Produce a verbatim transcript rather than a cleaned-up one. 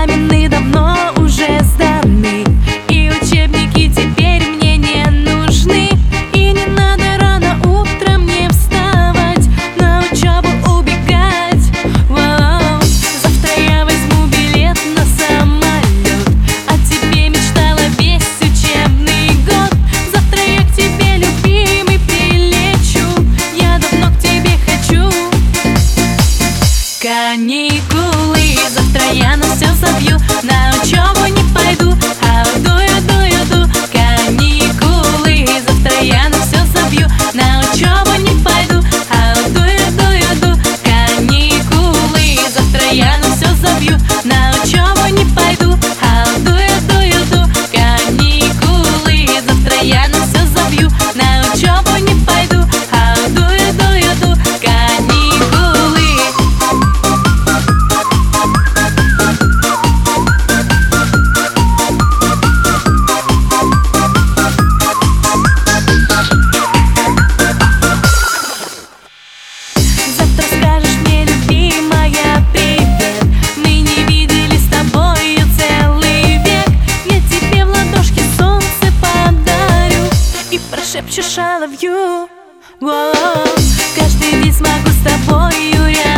экзамены давно уже сданы, и учебники теперь мне не нужны. И не надо рано утром мне вставать, на учебу убегать. Воу. Завтра я возьму билет на самолет, о тебе мечтала весь учебный год. Завтра я к тебе, любимый, прилечу, я давно к тебе хочу. Каникулы, завтра я на все забью, на учебу не пойду, а дую, дую, ду. Каникулы, завтра я на все забью, на учебу не пойду, а дую, дую, ду. Каникулы, завтра я на все забью, на учебу не пойду, а дую, дую, ду. Каникулы, завтра я на все забью, на учебу не пойду, а дую, дую, ду. Каникулы. Завтра скажешь мне, любимая, привет. Мы не виделись с тобою целый век. Я тебе в ладошки солнце подарю и прошепчешь I love you. Воу. Каждый день смогу с тобою рядом.